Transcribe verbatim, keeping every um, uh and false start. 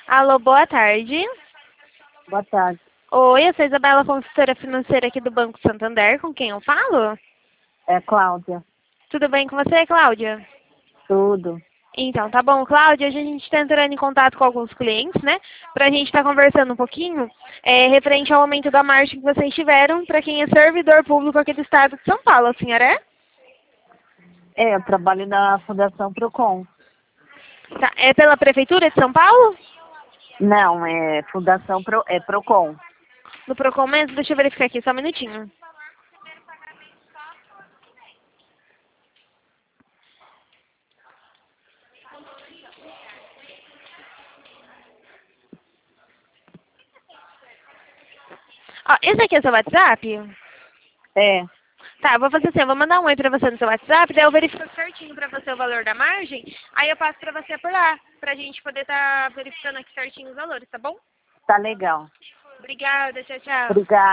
Alô, boa tarde. Boa tarde. Oi, eu sou a Isabela, consultora financeira aqui do Banco Santander. Com quem eu falo? É Cláudia. Tudo bem com você, Cláudia? Tudo. Então, tá bom, Cláudia. A gente está entrando em contato com alguns clientes, né? Pra gente estar conversando um pouquinho é, referente ao aumento da margem que vocês tiveram para quem é servidor público aqui do estado de São Paulo. A senhora é? É, eu trabalho na Fundação Procon. Tá, é pela Prefeitura de São Paulo? Não, é Fundação Pro, é Procon. No Procon mesmo? Deixa eu verificar aqui, só um minutinho. Ó, esse aqui é seu WhatsApp? É, Tá, eu vou fazer assim, eu vou mandar um oi pra você no seu WhatsApp, daí eu verifico certinho pra você o valor da margem, aí eu passo pra você por lá, pra gente poder estar verificando aqui certinho os valores, tá bom? tá legal. Obrigada, tchau, tchau. Obrigada.